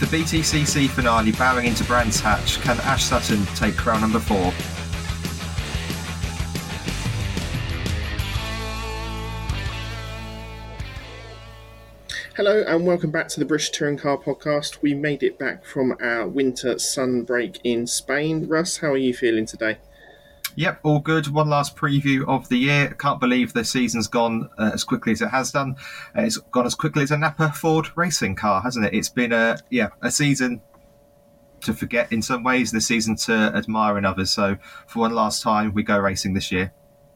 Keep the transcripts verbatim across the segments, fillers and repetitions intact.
B T C C finale bowing into Brands Hatch. Can Ash Sutton take crown number four? Hello and welcome back to the British Touring Car Podcast. We made it back from our winter sun break in Spain. Russ, how are you feeling today? Yep, all good. One last preview of the year. Can't believe the season's gone uh, as quickly as it has done. Uh, it's gone as quickly as a Napa Ford racing car, hasn't it? It's been a yeah a season to forget in some ways, the season to admire in others. So for one last time, we go racing this year.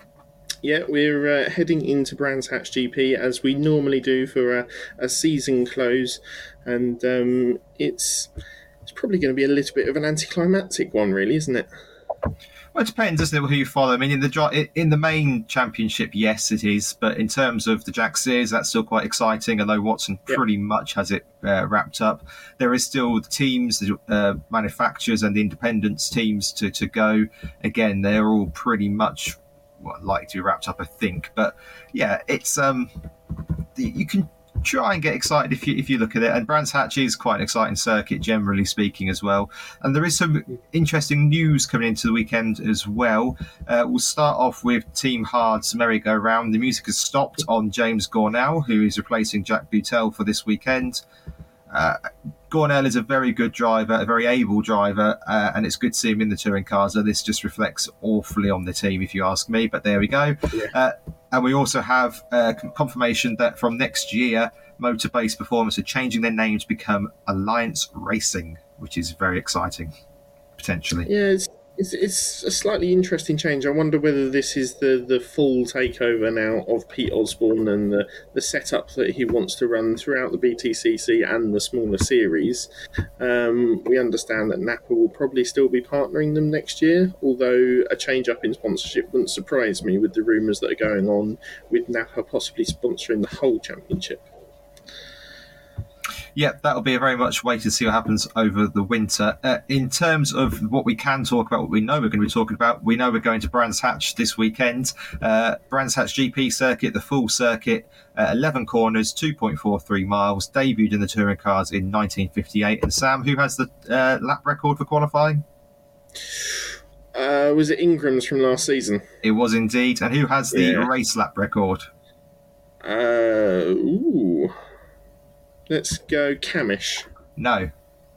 Yeah, we're uh, heading into Brands Hatch G P as we normally do for a, a season close, and um, it's it's probably going to be a little bit of an anticlimactic one, really, isn't it? Well, it depends, doesn't it, who you follow. I mean, in the in the main championship, yes, it is. But in terms of the Jack Sears, that's still quite exciting, although Watson yep. pretty much has it uh, wrapped up. There is still the teams, the uh, manufacturers and the independents teams to, to go. Again, they're all pretty much well, likely to be wrapped up, I think. But, yeah, it's um, you can try and get excited if you if you look at it, and Brands Hatch is quite an exciting circuit generally speaking as well, and there is some interesting news coming into the weekend as well. Uh, we'll start off with Team Hard's merry-go-round. The music has stopped on James Gornell, who is replacing Jack Butel for this weekend. Uh, Gornell is a very good driver, a very able driver, uh, and it's good to see him in the touring cars. So this just reflects awfully on the team, if you ask me, but there we go. Yeah. Uh, and we also have uh, confirmation that from next year, Motorbase Performance are changing their name to become Alliance Racing, which is very exciting, potentially. Yeah, it's, it's, it's a slightly interesting change. I wonder whether this is the, the full takeover now of Pete Osborne and the, the setup that he wants to run throughout the B T C C and the smaller series. Um, we understand that Napa will probably still be partnering them next year, although a change up in sponsorship wouldn't surprise me with the rumours that are going on with Napa possibly sponsoring the whole championship. Yeah, that'll be a very much wait to see what happens over the winter. Uh, in terms of what we can talk about, what we know we're going to be talking about, we know we're going to Brands Hatch this weekend. Uh, Brands Hatch G P circuit, the full circuit, uh, eleven corners, two point four three miles, debuted in the touring cars in nineteen fifty-eight. And Sam, who has the uh, lap record for qualifying? Uh, was it Ingram's from last season? It was indeed. And who has the yeah. race lap record? Uh, ooh... Let's go Camish. No.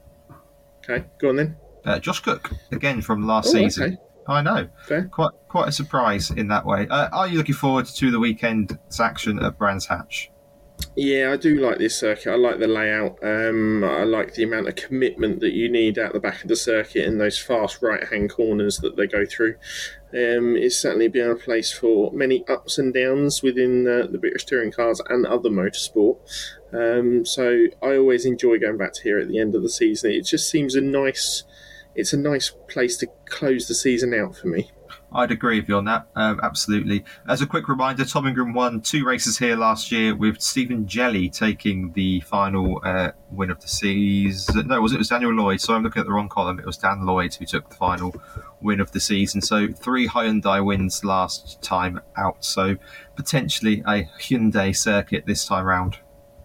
Okay, go on then. Uh, Josh Cook, again from last oh, season. Okay. I know. Fair. Quite quite a surprise in that way. Uh, are you looking forward to the weekend's action at Brands Hatch? Yeah, I do like this circuit. I like the layout. Um, I like the amount of commitment that you need out the back of the circuit and those fast right-hand corners that they go through. Um, it's certainly been a place for many ups and downs within uh, the British touring cars and other motorsport. Um, so I always enjoy going back to here at the end of the season. It just seems a nice, it's a nice place to close the season out for me. I'd agree with you on that, um, absolutely. As a quick reminder, Tom Ingram won two races here last year with Stephen Jelly taking the final uh, win of the season. No, was it, it was Daniel Lloyd? So I'm looking at the wrong column. It was Dan Lloyd who took the final win of the season. So three Hyundai wins last time out. So potentially a Hyundai circuit this time round.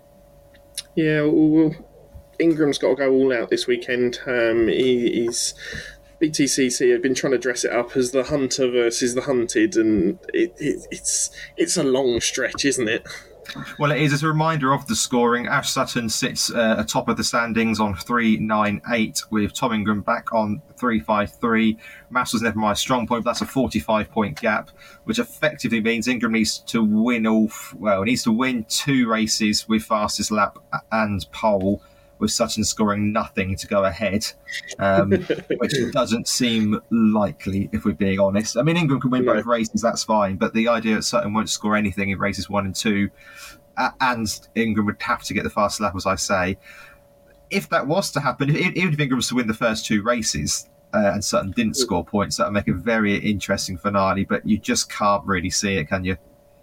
Yeah, well, Ingram's got to go all out this weekend. Um, he, he's... B T C C have been trying to dress it up as the hunter versus the hunted, and it, it, it's it's a long stretch, isn't it? Well, it is. As a reminder of the scoring, Ash Sutton sits uh, atop of the standings on three nine eight, with Tom Ingram back on three five three. Mass was never my strong point, but that's a forty-five point gap, which effectively means Ingram needs to win all. Well, needs to win two races with fastest lap and pole, with Sutton scoring nothing to go ahead, um, which doesn't seem likely, if we're being honest. I mean, Ingram can win both races, that's fine, but the idea that Sutton won't score anything in races one and two, uh, and Ingram would have to get the fast lap, as I say. If that was to happen, if, even if Ingram was to win the first two races uh, and Sutton didn't score points, that would make a very interesting finale, but you just can't really see it, can you?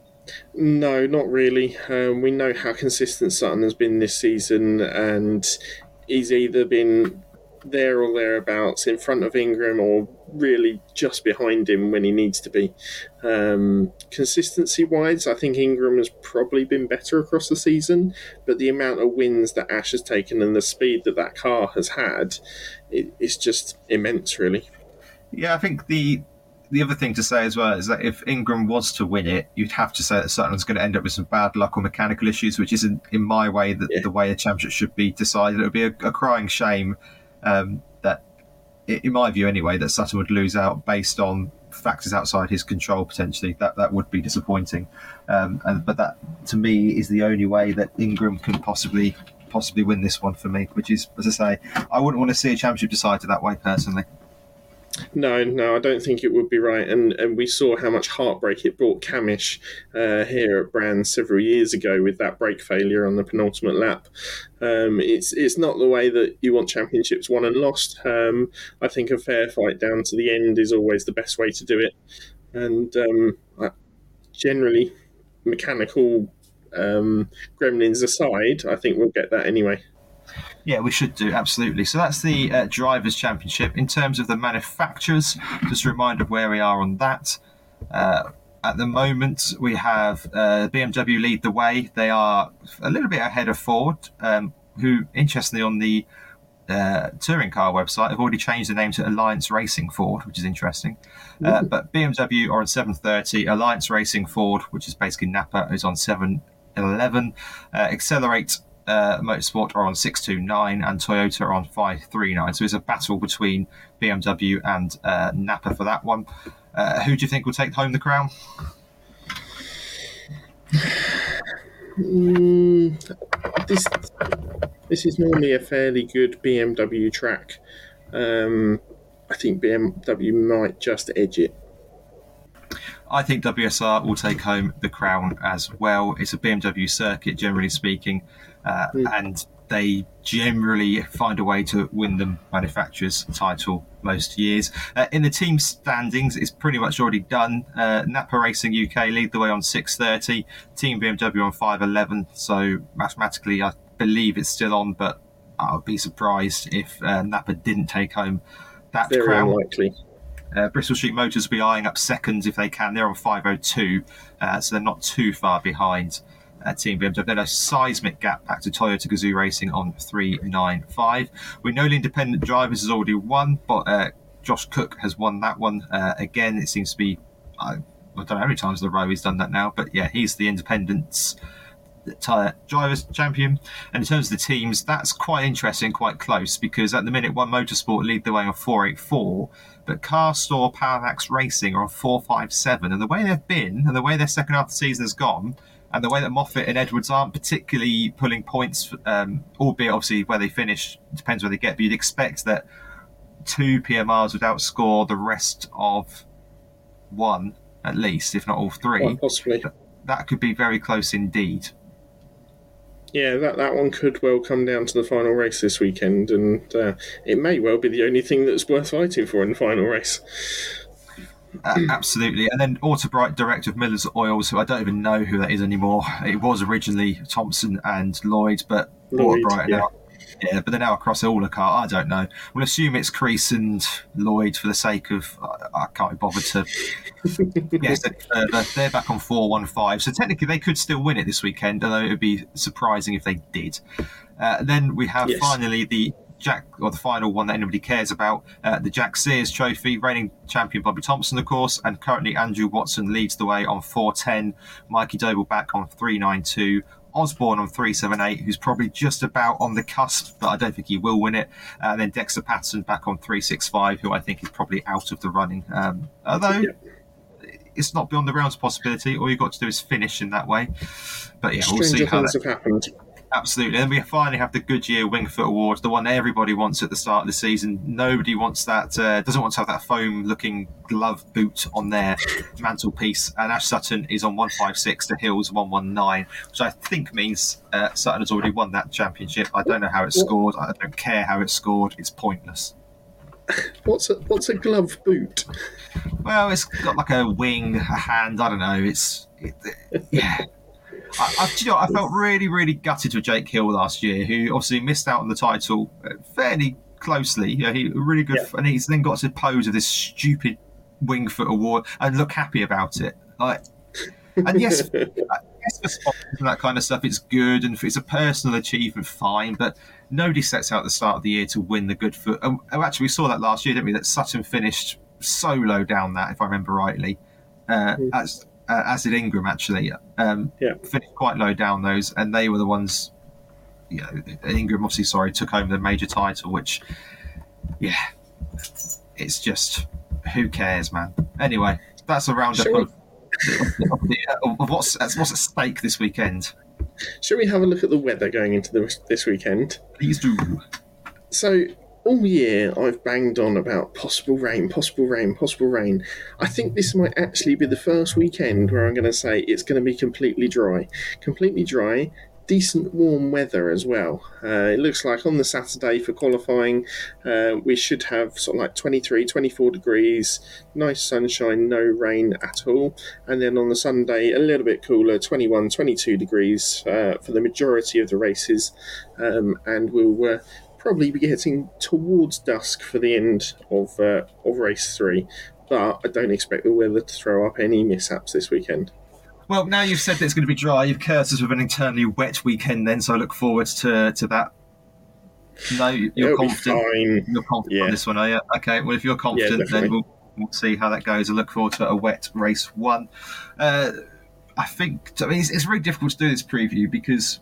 No, not really. Um, we know how consistent Sutton has been this season, and he's either been there or thereabouts in front of Ingram or really just behind him when he needs to be. Um, consistency wise, I think Ingram has probably been better across the season, but the amount of wins that Ash has taken and the speed that that car has had, it, it's just immense, really. Yeah, I think the the other thing to say as well is that if Ingram was to win it, you'd have to say that Sutton's going to end up with some bad luck or mechanical issues, which isn't, in my way, the, yeah. the way a championship should be decided. It would be a, a crying shame um, that, in my view anyway, that Sutton would lose out based on factors outside his control, potentially. That that would be disappointing. Um, and, but that, to me, is the only way that Ingram can possibly possibly win this one for me, which is, as I say, I wouldn't want to see a championship decided that way, personally. No, no, I don't think it would be right. And and we saw how much heartbreak it brought Camish uh, here at Brands several years ago with that brake failure on the penultimate lap. Um, it's it's not the way that you want championships won and lost. Um, I think a fair fight down to the end is always the best way to do it. And um, I, generally, mechanical um, gremlins aside, I think we'll get that anyway. Yeah, we should do, absolutely. So that's the uh, Drivers' Championship. In terms of the manufacturers, just a reminder of where we are on that. Uh, at the moment, we have uh, B M W lead the way. They are a little bit ahead of Ford, um, who, interestingly, on the uh, touring car website, have already changed the name to Alliance Racing Ford, which is interesting. Uh, but B M W are on seven thirty. Alliance Racing Ford, which is basically Napa, is on seven eleven. Uh, Accelerate Uh, Motorsport are on six two nine and Toyota are on five three nine. So it's a battle between B M W and uh, Napa for that one. Uh, who do you think will take home the crown? Mm, this this is normally a fairly good B M W track. Um, I think B M W might just edge it. I think W S R will take home the crown as well. It's a B M W circuit, generally speaking, uh, mm. and they generally find a way to win the manufacturer's title most years. Uh, in the team standings, it's pretty much already done. Uh, Napa Racing U K lead the way on six thirty, Team B M W on five eleven, so mathematically I believe it's still on, but I would be surprised if uh, Napa didn't take home that Very crown. Unlikely. Uh, Bristol Street Motors will be eyeing up seconds if they can. They're on five oh two, uh, so they're not too far behind uh, Team B M W. Then a seismic gap back to Toyota Gazoo Racing on three ninety-five. We know the independent drivers has already won, but uh, Josh Cook has won that one. Uh, again, it seems to be, uh, I don't know how many times in a row he's done that now, but yeah, he's the independents Tyre drivers champion. And in terms of the teams, that's quite interesting, quite close, because at the minute One Motorsport lead the way on four eighty-four, but Carstor, Parallax Racing are on four fifty-seven, and the way they've been and the way their second half of the season has gone, and the way that Moffat and Edwards aren't particularly pulling points, um, albeit obviously where they finish depends where they get, but you'd expect that two P M Rs would outscore the rest of one at least, if not all three. Well, possibly. That could be very close indeed. Yeah, that, that one could well come down to the final race this weekend, and uh, it may well be the only thing that's worth fighting for in the final race. Uh, absolutely. And then Autobright, director of Miller's Oils, who I don't even know who that is anymore. It was originally Thompson and Lloyd, but Lloyd, Autobright yeah. now. Yeah, but they're now across all the car. I don't know. We'll assume it's Crease and Lloyd for the sake of I, I can't be bothered to. Yes, they're, they're back on four one five. So technically, they could still win it this weekend, although it would be surprising if they did. Uh, then we have yes. finally the Jack, or the final one that anybody cares about, uh, the Jack Sears Trophy. Reigning champion Bobby Thompson, of course, and currently Andrew Watson leads the way on four ten. Mikey Doble back on three ninety-two. Osborne on three seventy-eight, who's probably just about on the cusp, but I don't think he will win it. Uh, and then Dexter Patterson back on three sixty-five, who I think is probably out of the running. Um, although yeah. it's not beyond the realms of possibility. All you've got to do is finish in that way. But yeah, we'll see how things that have happened. Absolutely. And we finally have the Goodyear Wingfoot Awards, the one everybody wants at the start of the season. Nobody wants that, uh, doesn't want to have that foam-looking glove boot on their mantelpiece. And Ash Sutton is on one fifty-six to Hills one nineteen, which I think means uh, Sutton has already won that championship. I don't know how it's scored. I don't care how it's scored. It's pointless. What's a, what's a glove boot? Well, it's got like a wing, a hand. I don't know. It's it, it, yeah. I, I, you know, I felt really, really gutted for Jake Hill last year, who obviously missed out on the title fairly closely. Yeah, he really good, Yeah. and he's then got to pose with this stupid Wingfoot award and look happy about it. Like, and yes, yes, for sponsors and that kind of stuff, it's good, and if it's a personal achievement, fine. But nobody sets out at the start of the year to win the Goodfoot. Oh, oh, actually, we saw that last year, didn't we? That Sutton finished so low down that, if I remember rightly, uh, Mm. as uh, as did Ingram actually. Um, Yeah. finished quite low down those, and they were the ones. You know, Ingram obviously, sorry, took home the major title, which, yeah, it's just who cares, man. Anyway, that's a roundup Shall we- of, of, the, of what's what's at stake this weekend. Shall we have a look at the weather going into the, this weekend? Please do. So, all year I've banged on about possible rain, possible rain, possible rain. I think this might actually be the first weekend where I'm going to say it's going to be completely dry. Completely dry, decent warm weather as well. Uh, it looks like on the Saturday for qualifying, uh, we should have sort of like twenty-three, twenty-four degrees, nice sunshine, no rain at all. And then on the Sunday, a little bit cooler, twenty-one, twenty-two degrees uh, for the majority of the races. Um, and we'll... Uh, probably be getting towards dusk for the end of uh, of race three, but I don't expect the weather to throw up any mishaps this weekend. Well, now you've said that it's going to be dry, you've cursed us with an eternally wet weekend then, so I look forward to to that. No, you're It'll confident. be fine. You're confident Yeah. on this one, are you? Okay, well, if you're confident, definitely. then we'll, we'll see how that goes. I look forward to a wet race one. Uh, I think, I mean, it's, it's very difficult to do this preview because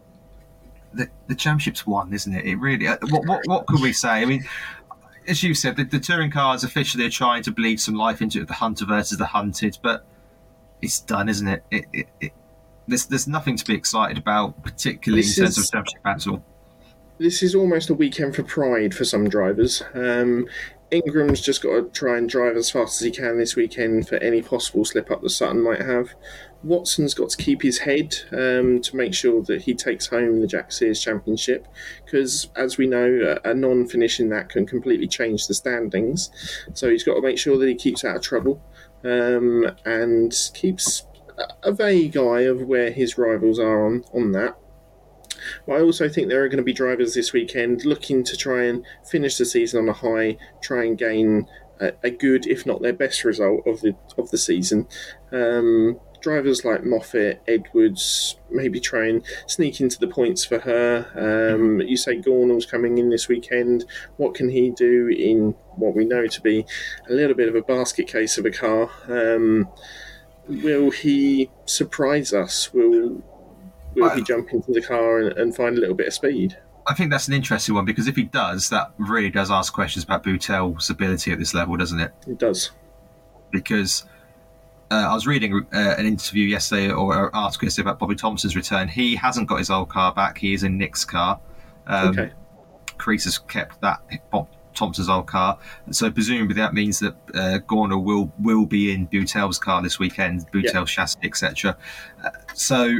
the the championship's won, isn't it? It really. uh, What what what could we say? I mean, as you said, the, the touring cars officially are trying to bleed some life into it, the hunter versus the hunted, but it's done, isn't it? It, it, it there's there's nothing to be excited about, particularly This in terms is- of championship battle. This is almost a weekend for pride for some drivers. Um, Ingram's just got to try and drive as fast as he can this weekend for any possible slip up that Sutton might have. Watson's got to keep his head um, to make sure that he takes home the Jack Sears Championship, because as we know, a, a non-finish in that can completely change the standings. So he's got to make sure that he keeps out of trouble um, and keeps a, a vague eye of where his rivals are on, on that. But I also think there are going to be drivers this weekend looking to try and finish the season on a high, try and gain a, a good, if not their best result of the of the season. Um, drivers like Moffat, Edwards, maybe try and sneak into the points for her. Um, you say Gornall's coming in this weekend. What can he do in what we know to be a little bit of a basket case of a car? Um, will he surprise us? Will Will he jump into the car and, and find a little bit of speed? I think that's an interesting one because if he does, that really does ask questions about Boutel's ability at this level, doesn't it? It does. Because uh, I was reading uh, an interview yesterday or an article yesterday about Bobby Thompson's return. He hasn't got his old car back. He is in Nick's car. Um, Okay. Crease has kept that Bob Thompson's old car, and so presumably that means that uh, Gornall will will be in Boutel's car this weekend, Boutel's Yeah. chassis, et cetera. Uh, so.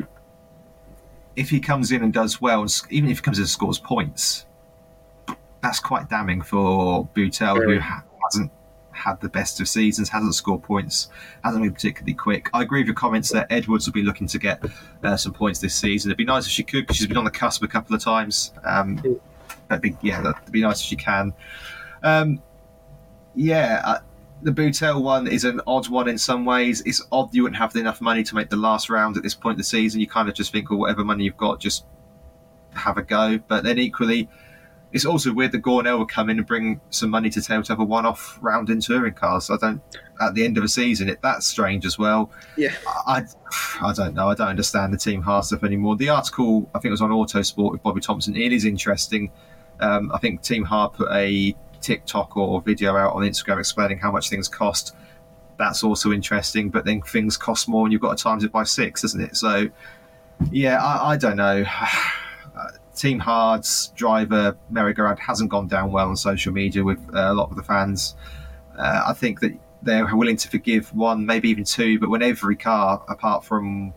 If he comes in and does well, and s- even if he comes in and scores points, that's quite damning for Boutel, Very. who ha- hasn't had the best of seasons, hasn't scored points, hasn't been particularly quick. I agree with your comments that Edwards will be looking to get uh, some points this season. It'd be nice if she could, because she's been on the cusp a couple of times. Um, Mm. that'd be, yeah, that'd be nice if she can. Um, yeah, uh, the Boutel one is an odd one in some ways. It's odd you wouldn't have enough money to make the last round at this point in the season. You kind of just think, well, whatever money you've got, just have a go. But then equally, it's also weird that Gornell would come in and bring some money to table to have a one-off round in touring cars. I don't, at the end of a season, it that's strange as well. Yeah. I, I don't know. I don't understand the Team Haas stuff anymore. The article, I think it was on Autosport with Bobby Thompson. It is interesting. Um, I think Team Haas put a TikTok or video out on Instagram explaining how much things cost. That's also interesting, but then things cost more and you've got to times it by six, doesn't it? So, yeah, I, I don't know. Team Hard's driver merry-go-round hasn't gone down well on social media with uh, a lot of the fans. Uh, I think that they're willing to forgive one, maybe even two, but when every car, apart from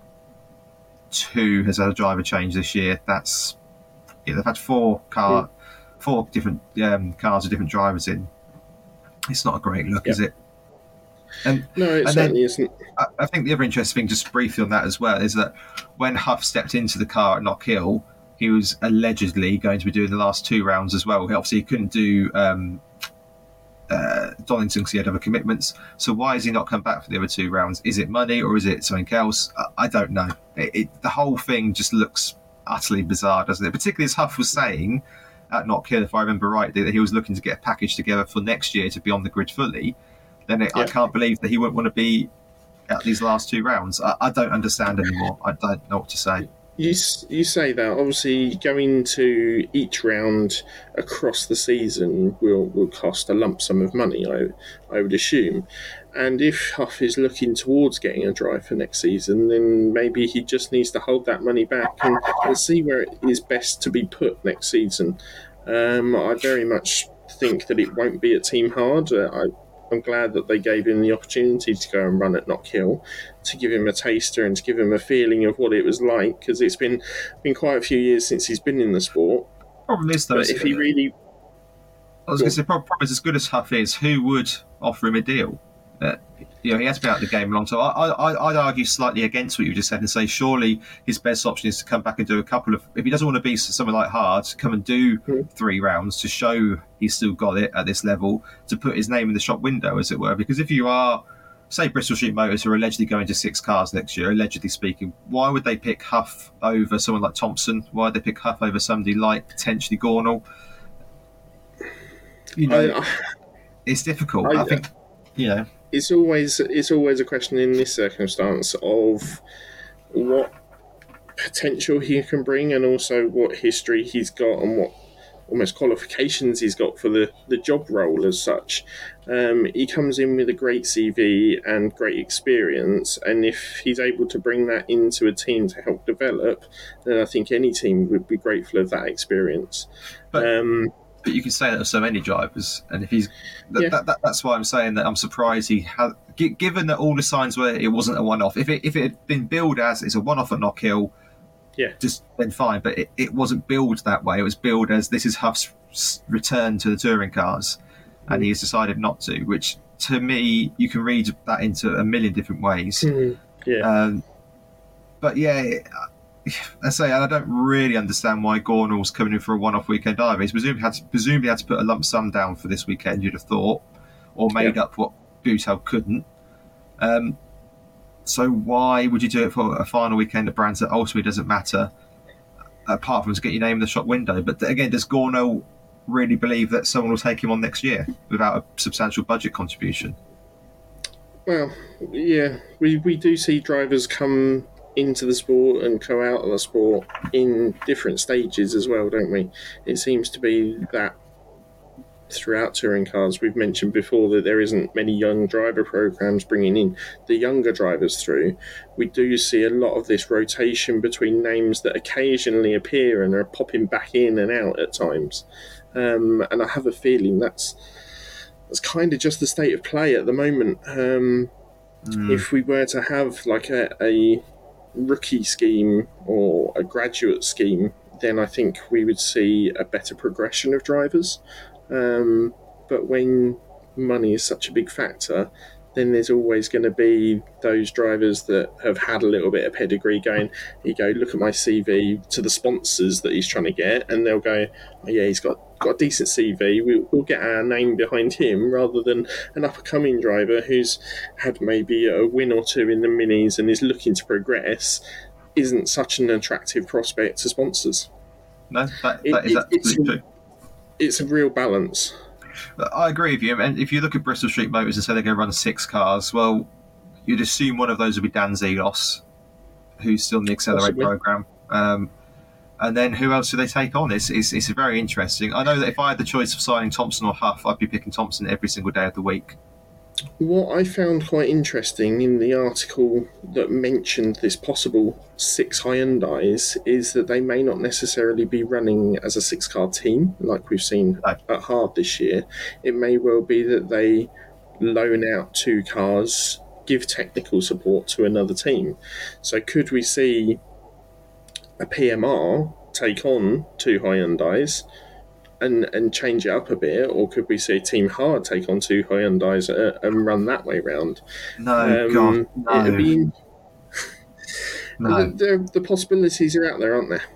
two, has had a driver change this year, that's yeah, they've had four car. Yeah. Four different um, cars with different drivers in. It's not a great look, Yeah. is it? And No, it And then- certainly isn't. I, I think the other interesting thing, just briefly on that as well, is that when Huff stepped into the car at Knock Hill, he was allegedly going to be doing the last two rounds as well. Obviously, he couldn't do um, uh, Donington because he had other commitments. So why has he not come back for the other two rounds? Is it money or is it something else? I, I don't know. It, it, the whole thing just looks utterly bizarre, doesn't it? Particularly as Huff was saying at Knockhill, if I remember right, that he was looking to get a package together for next year to be on the grid fully. Then it, yeah. I can't believe that he wouldn't want to be at these last two rounds. I, I don't understand anymore. I don't know what to say. You you say that obviously going to each round across the season will, will cost a lump sum of money, I I would assume. And if Huff is looking towards getting a drive for next season, then maybe he just needs to hold that money back and, and see where it is best to be put next season. Um, I very much think that it won't be at Team Hard. Uh, I I'm glad that they gave him the opportunity to go and run at Knockhill, to give him a taster and to give him a feeling of what it was like, because it's been been quite a few years since he's been in the sport. Problem is, though, but if he really... I was going to say, problem is, as good as Huff is, who would offer him a deal? Uh, you know, he has been out of the game a long time. I, I, I'd argue slightly against what you just said and say surely his best option is to come back and do a couple of... If he doesn't want to be someone like Hard, come and do mm-hmm. three rounds to show he's still got it at this level, to put his name in the shop window, as it were. Because if you are, say, Bristol Street Motors, who are allegedly going to six cars next year, allegedly speaking, why would they pick Huff over someone like Thompson? Why would they pick Huff over somebody like potentially Gornall? You know, I, I, it's difficult. I, I think, you know... It's always it's always a question in this circumstance of what potential he can bring and also what history he's got and what almost qualifications he's got for the, the job role as such. Um, he comes in with a great C V and great experience, and if he's able to bring that into a team to help develop, then I think any team would be grateful of that experience. But- um, But you can say that of so many drivers, and if he's, that, yeah. that, that, that's why I'm saying that I'm surprised he has. Given that all the signs were it wasn't a one-off. If it if it had been billed as it's a one-off at Knockhill, yeah, just then fine. But it, it wasn't billed that way. It was billed as this is Huff's return to the touring cars, mm. and he has decided not to. Which to me, you can read that into a million different ways. Mm. Yeah, um, but yeah. I say, and I don't really understand why Gornall's coming in for a one-off weekend either. He's presumably had to, presumably had to put a lump sum down for this weekend, you'd have thought, or made yeah. up what Boothell couldn't. Um, so why would you do it for a final weekend at Brands that ultimately doesn't matter, apart from to get your name in the shop window? But again, does Gornall really believe that someone will take him on next year without a substantial budget contribution? Well, yeah, we, we do see drivers come into the sport and go out of the sport in different stages as well, don't we? It seems to be that throughout touring cars. We've mentioned before that there isn't many young driver programs bringing in the younger drivers through. We do see a lot of this rotation between names that occasionally appear and are popping back in and out at times. Um, and I have a feeling that's that's kind of just the state of play at the moment. Um, mm. If we were to have like a, a rookie scheme or a graduate scheme, then I think we would see a better progression of drivers. Um, but when money is such a big factor, then there's always going to be those drivers that have had a little bit of pedigree going, you go, look at my C V to the sponsors that he's trying to get, and they'll go, oh yeah, he's got, got a decent C V, we'll, we'll get our name behind him, rather than an up-and-coming driver who's had maybe a win or two in the minis and is looking to progress, isn't such an attractive prospect to sponsors. No, that, that it, is it, absolutely it's, true. It's a real balance. I agree with you. And if you look at Bristol Street Motors and say they're going to run six cars, well, you'd assume one of those would be Dan Zelos, who's still in the Accelerate Possibly. program. Um, and then who else do they take on? It's, it's, it's very interesting. I know that if I had the choice of signing Thompson or Huff, I'd be picking Thompson every single day of the week. What I found quite interesting in the article that mentioned this possible six Hyundais is that they may not necessarily be running as a six-car team like we've seen no. at Hard this year. It may well be that they loan out two cars, give technical support to another team. So could we see a P M R take on two Hyundais and and change it up a bit, or could we see Team Hard take on two Hyundais uh, and run that way round? No, um, God, no. It'd be, no. The, the, the possibilities are out there, aren't there?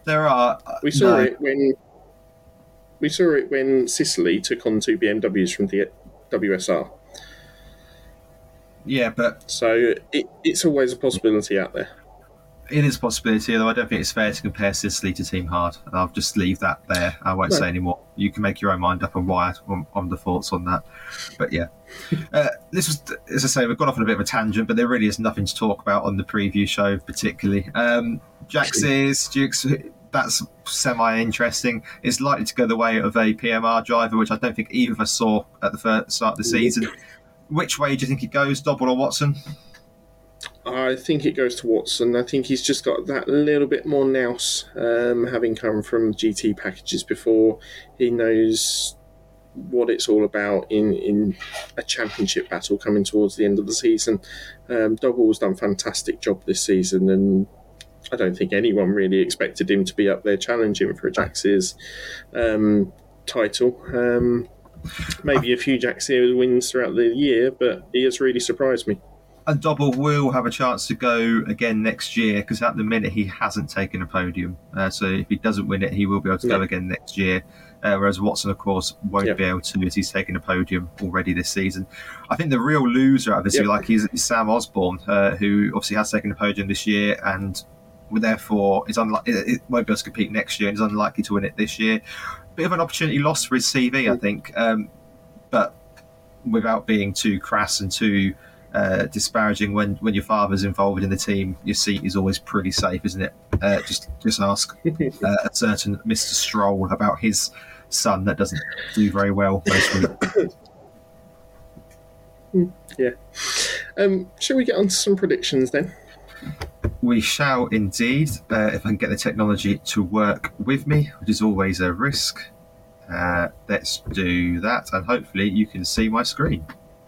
There are. Uh, We saw no. it when we saw it when Sicily took on two B M Ws from the W S R. Yeah, but So it, it's always a possibility out there. it is a possibility, although I don't think it's fair to compare Sicily to Team Hard. I'll just leave that there. I won't No. say any more. You can make your own mind up on why on, on the thoughts on that. But yeah, uh, this was, as I say, we've gone off on a bit of a tangent, but there really is nothing to talk about on the preview show particularly. Um, Jack Sears, Dukes, that's semi-interesting. It's likely to go the way of a P M R driver, which I don't think either of us saw at the first start of the season. Which way do you think it goes, Dobble or Watson? I think it goes to Watson. I think he's just got that little bit more nous, um, having come from G T packages before. He knows what it's all about in, in a championship battle coming towards the end of the season. Um, Dobble's done a fantastic job this season, and I don't think anyone really expected him to be up there challenging for a Jack Sears um, title. Um, maybe a few Jack Sears wins throughout the year, but he has really surprised me. And Dobble will have a chance to go again next year because at the minute he hasn't taken a podium. Uh, so if he doesn't win it, he will be able to Yeah. go again next year. Uh, whereas Watson, of course, won't Yeah. be able to as he's taken a podium already this season. I think the real loser out of this, Yeah. if you like, is, is Sam Osborne, uh, who obviously has taken a podium this year and therefore is unlikely, it it won't be able to compete next year and is unlikely to win it this year. Bit of an opportunity lost for his C V, I think. Um, but without being too crass and too Uh, disparaging, when when your father's involved in the team, your seat is always pretty safe, isn't it? Uh, just just ask uh, a certain Mister Stroll about his son that doesn't do very well most weeks. Yeah. Um, shall we get on to some predictions then? We shall indeed, uh, if I can get the technology to work with me, which is always a risk. Uh, let's do that, and hopefully you can see my screen.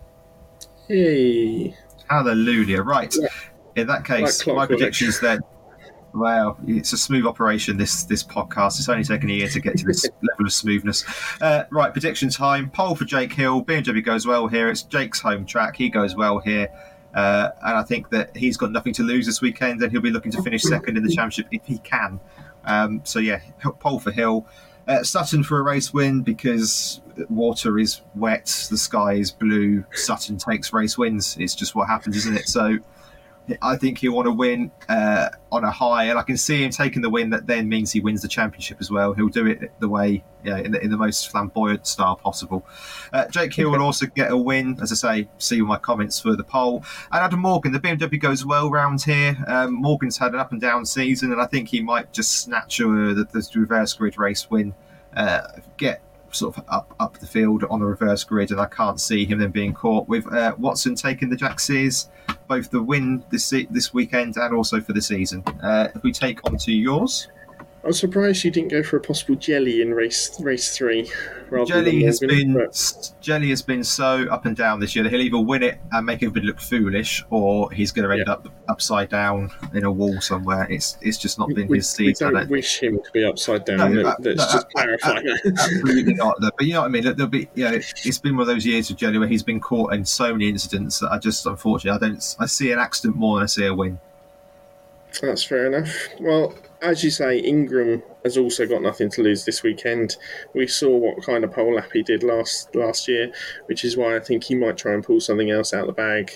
Hey. Hallelujah. Right. Yeah. In that case, Like my clockwork. predictions then. Wow, it's a smooth operation, this this podcast. It's only taken a year to get to this level of smoothness. Uh, right, prediction time. Pole for Jake Hill. B M W goes well here. It's Jake's home track. He goes well here. Uh, and I think that he's got nothing to lose this weekend and he'll be looking to finish second in the championship if he can. Um, so, yeah, pole for Hill. Uh, Sutton for a race win because water is wet, the sky is blue. Sutton takes race wins. It's just what happens, isn't it? So I think he'll want to win uh, on a high, and I can see him taking the win that then means he wins the championship as well. He'll do it the way, you know, in, the, in the most flamboyant style possible. Uh, Jake Hill will also get a win, as I say, see my comments for the poll. And Adam Morgan, the B M W goes well round here. Um, Morgan's had an up and down season, and I think he might just snatch uh, the, the reverse grid race win, uh, get sort of up up the field on the reverse grid, and I can't see him then being caught with uh, Watson taking the Jack Sears, both the win this se- this weekend and also for the season. Uh, if we take on to yours, I'm surprised you didn't go for a possible Jelly in race race three rather Jelly than has Morgan, been but- Jelly has been so up and down this year that he'll either win it and make everybody look foolish, or he's going to end Yeah. up upside down in a wall somewhere. It's it's just not been we, his we season. I don't don't wish him to be upside down. No, Let- uh, Let's no, just uh, clarify uh, that. Absolutely not. But you know what I mean. There'll be, you know, it's been one of those years with Jelly where he's been caught in so many incidents that I just, unfortunately, I don't. I see an accident more than I see a win. That's fair enough. Well, as you say, Ingram has also got nothing to lose this weekend. We saw what kind of pole lap he did last last year, which is why I think he might try and pull something else out of the bag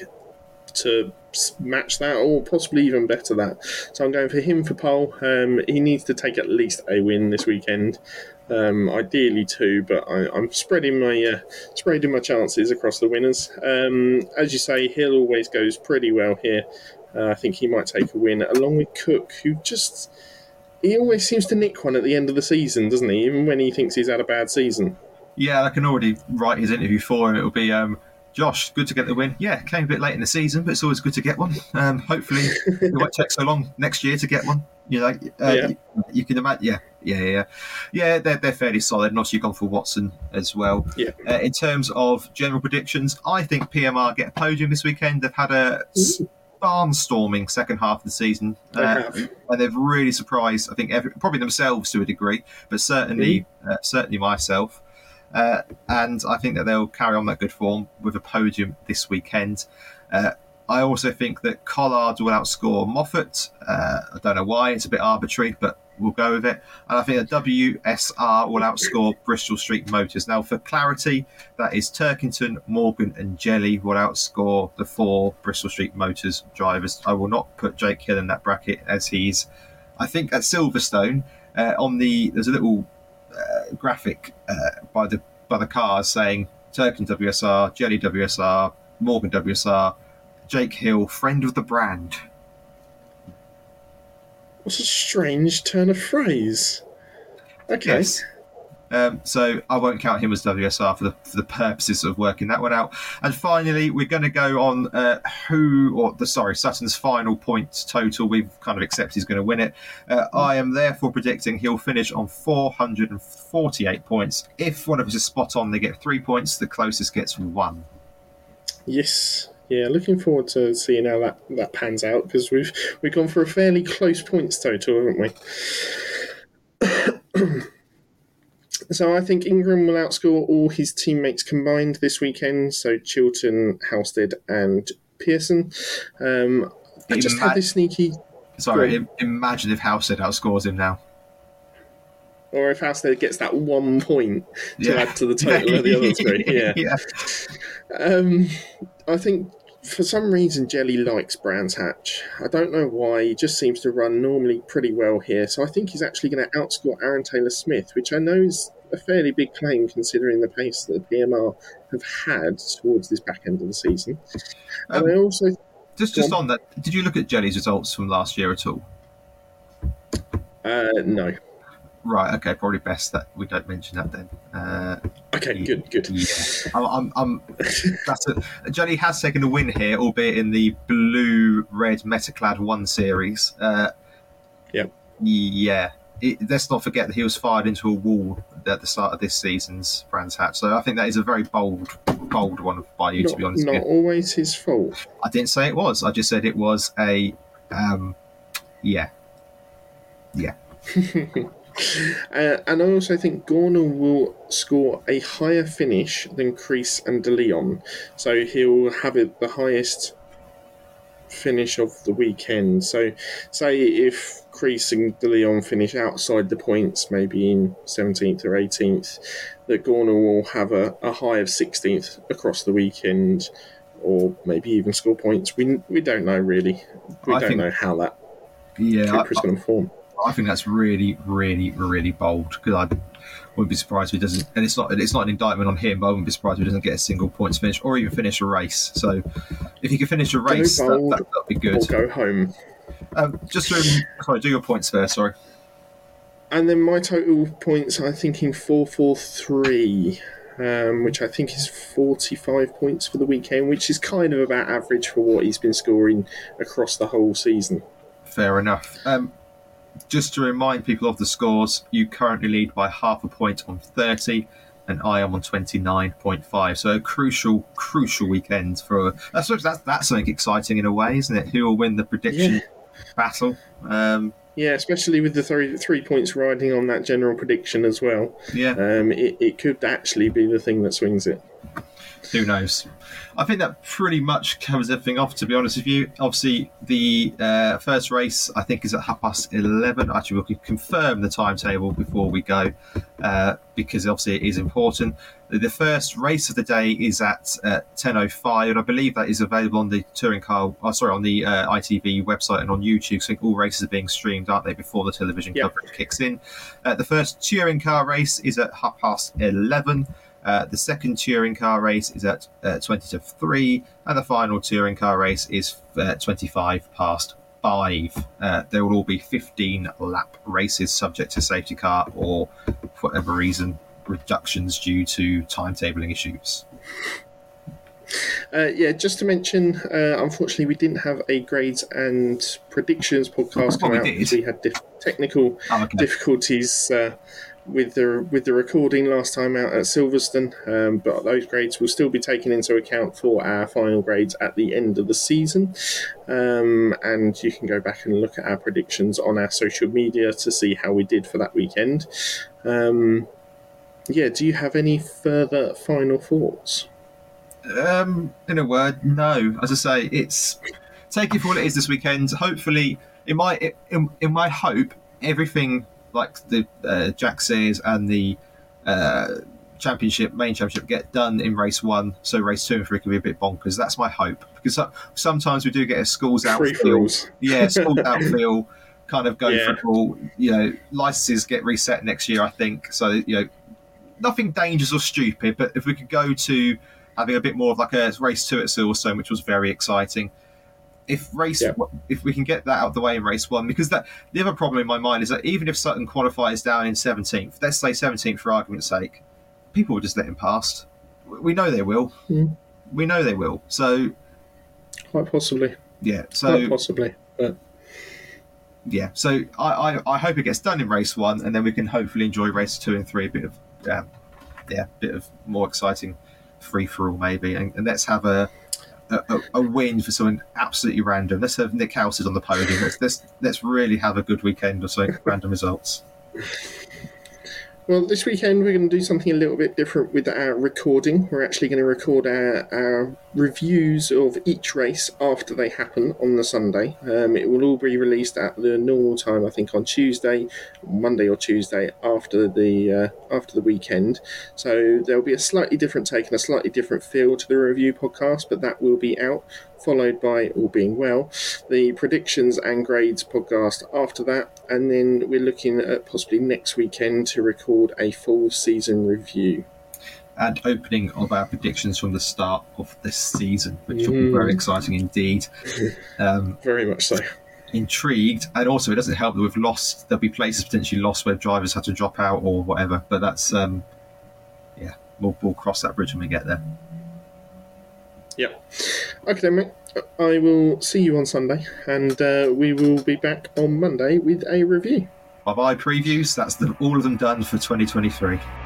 to s- match that, or possibly even better that. So I'm going for him for pole. Um, he needs to take at least a win this weekend, um, ideally two, but I, I'm spreading my uh, spreading my chances across the winners. Um, as you say, Hill always goes pretty well here. Uh, I think he might take a win, along with Cook, who just... He always seems to nick one at the end of the season, doesn't he? Even when he thinks he's had a bad season. Yeah, I can already write his interview for him. It'll be, um, Josh, good to get the win. Yeah, came a bit late in the season, but it's always good to get one. Um, hopefully, it won't take so long next year to get one. You know, uh, Yeah. you, you can imagine. Yeah, yeah, yeah, yeah. They're they're fairly solid, and obviously you've gone for Watson as well. Yeah. Uh, in terms of general predictions, I think P M R get a podium this weekend. They've had a Ooh. barnstorming second half of the season, They uh, have. and they've really surprised. I think every, probably themselves to a degree, but certainly uh, certainly myself. Uh, and I think that they'll carry on that good form with a podium this weekend. Uh, I also think that Collard will outscore Moffat. Uh, I don't know why, it's a bit arbitrary, but we'll go with it. And I think that W S R will outscore Bristol Street Motors. Now, for clarity, that is Turkington, Morgan and Jelly will outscore the four Bristol Street Motors drivers. I will not put Jake Hill in that bracket, as he's, I think, at Silverstone, uh, on the, there's a little uh, graphic uh, by the by the cars saying Turkington W S R, Jelly W S R, Morgan W S R, Jake Hill, friend of the brand. What's a strange turn of phrase? Okay. Yes. Um, so I won't count him as W S R for the for the purposes of working that one out. And finally, we're going to go on uh, who, or the sorry, Sutton's final points total. We've kind of accepted he's going to win it. Uh, I am therefore predicting he'll finish on four hundred forty-eight points. If one of us is spot on, they get three points. The closest gets one. Yes. Yeah, looking forward to seeing how that, that pans out, because we've we've gone for a fairly close points total, haven't we? So I think Ingram will outscore all his teammates combined this weekend. So Chilton, Halstead, and Pearson. Um, I just Ima- had this sneaky. Sorry, im- imagine if Halstead outscores him now. Or if Halstead gets that one point to Yeah. add to the total of the other three. Yeah. yeah. Um, I think for some reason Jelly likes Brands Hatch. I don't know why. He just seems to run normally pretty well here. So I think he's actually going to outscore Aaron Taylor-Smith, which I know is a fairly big claim considering the pace that the P M R have had towards this back end of the season. And Um, I also... Just just on that, did you look at Jelly's results from last year at all? Uh, no. Right, okay, probably best that we don't mention that then. Uh, Okay, good, good. Yeah, I'm. I'm, I'm that's a, Jelly has taken a win here, albeit in the blue-red Metaclad One series. Uh, Yep. Yeah. It, let's not forget that he was fired into a wall at the start of this season's Brands Hatch. So I think that is a very bold, bold one by you, Not, to be honest. not with you. always his fault. I didn't say it was. I just said it was a. Um, yeah. Yeah. Uh, and I also think Gorner will score a higher finish than Crease and De Leon. So he'll have it the highest finish of the weekend. So say if Crease and De Leon finish outside the points, maybe in seventeenth or eighteenth, that Gorner will have a, a high of sixteenth across the weekend, or maybe even score points. We we don't know really. We I don't think, know how that yeah, trooper is going to perform. I think that's really, really, really bold, because I wouldn't be surprised if he doesn't. And it's not it's not an indictment on him, but I wouldn't be surprised if he doesn't get a single points finish or even finish a race. So if he can finish a race, Go that, bold that, that'd be or good. go home. Um, just to, sorry, do your points first. Sorry. And then my total points, I'm thinking four four three, um, which I think is forty-five points for the weekend, which is kind of about average for what he's been scoring across the whole season. Fair enough. Um, just to remind people of the scores, you currently lead by half a point on thirty, and I am on twenty-nine point five. So a crucial, crucial weekend for. I suppose that's that's something exciting in a way, isn't it? Who will win the prediction Yeah. battle? Um, Yeah, especially with the three, three points riding on that general prediction as well. yeah. Um, it, it could actually be the thing that swings it. Who knows? I think that pretty much covers everything off, to be honest with you. Obviously, the uh, first race, I think, is at half past eleven. Actually, we can confirm the timetable before we go, uh, because obviously it is important. The first race of the day is at uh, ten oh five, and I believe that is available on the touring car, oh, sorry, on the uh, I T V website and on YouTube. So I think all races are being streamed, aren't they, before the television Yep. coverage kicks in. Uh, the first touring car race is at half past eleven. Uh, the second touring car race is at uh, twenty to three, and the final touring car race is uh, twenty-five past five. Uh, there will all be fifteen lap races, subject to safety car or, for whatever reason, reductions due to timetabling issues. Uh, yeah, just to mention, uh, unfortunately, we didn't have a grades and predictions podcast come Well, we out did. because we had diff- technical Oh, okay. difficulties uh, with the with the recording last time out at Silverstone, um, but those grades will still be taken into account for our final grades at the end of the season. Um, and you can go back and look at our predictions on our social media to see how we did for that weekend. Um, yeah, do you have any further final thoughts? Um, in a word, no. As I say, it's take it for what it is this weekend. Hopefully, in my in, in my hope, everything like the uh, Jack Sears and the uh, championship, main championship, get done in race one, so race two and three can be a bit bonkers. That's my hope, because sometimes we do get a schools out feel, yeah, schools out feel, kind of go yeah. for it all. You know, licenses get reset next year, I think. So you know, nothing dangerous or stupid, but if we could go to having a bit more of like a race two at Silverstone, which was very exciting. If race, yeah. if we can get that out of the way in race one, because that the other problem in my mind is that even if Sutton qualifies down in seventeenth, let's say seventeenth for argument's sake, people will just let him past. We know they will. Mm. We know they will. So quite possibly. Yeah. So quite possibly. But yeah. So I, I, I hope it gets done in race one, and then we can hopefully enjoy race two and three a bit of um, yeah, a bit of more exciting free for all maybe, and, and let's have a. A, a win for something absolutely random. Let's have Nick Houses on the podium. Let's let's, let's really have a good weekend or something. Random results. Well, this weekend we're going to do something a little bit different with our recording. We're actually going to record our, our reviews of each race after they happen on the Sunday. Um, it will all be released at the normal time, I think, on Tuesday, Monday or Tuesday after the uh, after the weekend. So there'll be a slightly different take and a slightly different feel to the review podcast, but that will be out, followed by, all being well, the predictions and grades podcast after that. And then we're looking at possibly next weekend to record a full season review. And opening of our predictions from the start of this season, which mm. will be very exciting indeed. Um, very much so. Intrigued. And also, it doesn't help that we've lost, there'll be places potentially lost where drivers had to drop out or whatever. But that's, um, yeah, we'll, we'll cross that bridge when we get there. Yeah. Okay then, mate. I will see you on Sunday, and uh, we will be back on Monday with a review. Bye-bye previews. That's the, all of them done for twenty twenty-three.